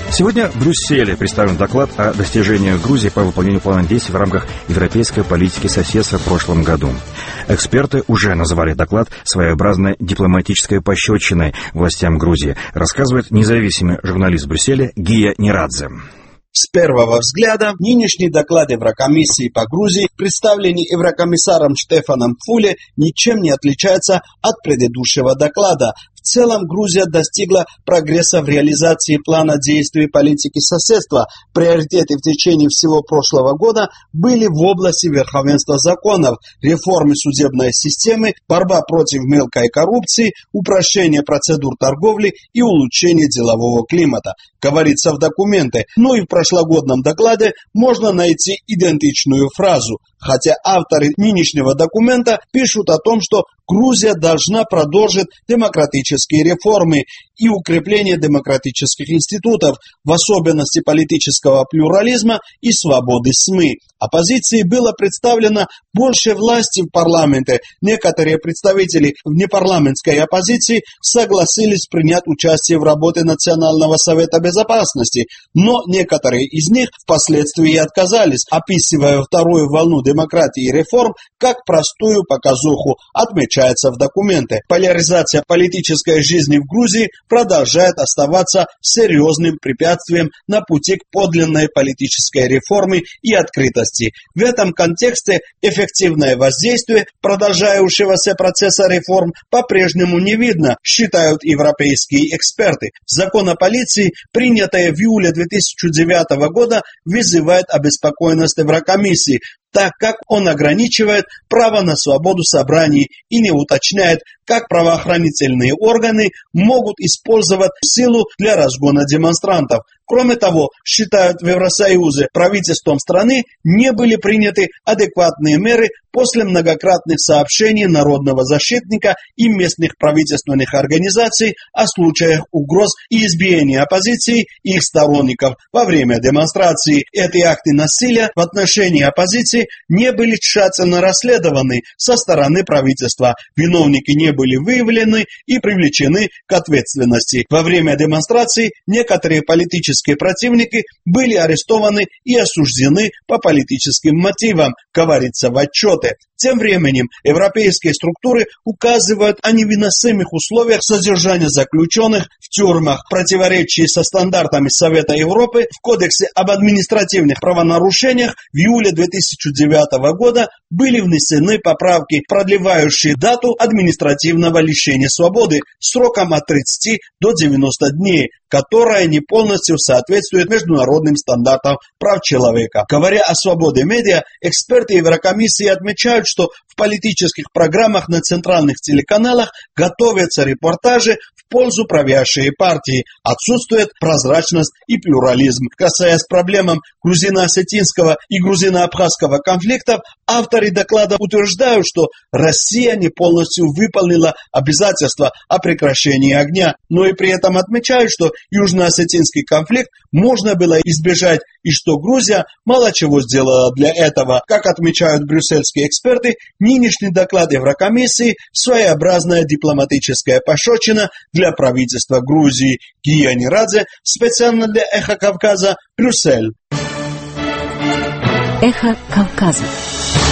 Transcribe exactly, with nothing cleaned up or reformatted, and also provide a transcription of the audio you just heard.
Сегодня в Брюсселе представлен доклад о достижениях Грузии по выполнению плана действий в рамках европейской политики соседства в прошлом году. Эксперты уже называли доклад своеобразной дипломатической пощечиной властям Грузии, рассказывает независимый журналист в Брюсселе Гия Нерадзе. С первого взгляда, нынешний доклад Еврокомиссии по Грузии, представленный еврокомиссаром Штефаном Фуле, ничем не отличается от предыдущего доклада. В целом, Грузия достигла прогресса в реализации плана действий политики соседства. Приоритеты в течение всего прошлого года были в области верховенства законов, реформы судебной системы, борьба против мелкой коррупции, упрощение процедур торговли и улучшение делового климата, говорится в документе. Но и в прошлогоднем докладе можно найти идентичную фразу, хотя авторы нынешнего документа пишут о том, что Грузия должна продолжить демократические реформы и укрепление демократических институтов, в особенности политического плюрализма и свободы СМИ. Оппозиции было представлено больше власти в парламенте. Некоторые представители внепарламентской оппозиции согласились принять участие в работе Национального совета безопасности, но некоторые из них впоследствии отказались, описывая вторую волну демократии и реформ как простую показуху, отмечается в документе. Поляризация политической жизни в Грузии продолжает оставаться серьезным препятствием на пути к подлинной политической реформе и открытости. В этом контексте эффективное воздействие продолжающегося процесса реформ по-прежнему не видно, считают европейские эксперты. Закон о полиции, принятый в июле две тысячи девятого года, вызывает обеспокоенность Еврокомиссии, так как он ограничивает право на свободу собраний и не уточняет, как правоохранительные органы могут использовать силу для разгона демонстрантов. Кроме того, считают в Евросоюзе, правительством страны не были приняты адекватные меры после многократных сообщений народного защитника и местных правительственных организаций о случаях угроз и избиения оппозиции и их сторонников во время демонстрации. Эти акты насилия в отношении оппозиции не были тщательно расследованы со стороны правительства. Виновники не были выявлены и привлечены к ответственности. Во время демонстрации некоторые политические противники были арестованы и осуждены по политическим мотивам, говорится в отчете. Тем временем европейские структуры указывают о невыносимых условиях содержания заключенных в тюрьмах. В противоречии со стандартами Совета Европы в Кодексе об административных правонарушениях в июле две тысячи девятого года были внесены поправки, продлевающие дату административного лишения свободы сроком от тридцати до девяноста дней, которая не полностью соответствует международным стандартам прав человека. Говоря о свободе медиа, эксперты Еврокомиссии отмечают, что в политических программах на центральных телеканалах готовятся репортажи в пользу правящей партии. Отсутствует прозрачность и плюрализм. Касаясь проблем грузино-осетинского и грузино-абхазского конфликтов, авторы доклада утверждают, что Россия не полностью выполнила обязательства о прекращении огня, но и при этом отмечают, что южно-осетинский конфликт можно было избежать и что Грузия мало чего сделала для этого. Как отмечают брюссельские эксперты, нынешний доклад Еврокомиссии – своеобразная дипломатическая пощечина для правительства Грузии. Гия Нерадзе, специально для «Эхо Кавказа», Брюссель. Эхо Кавказа.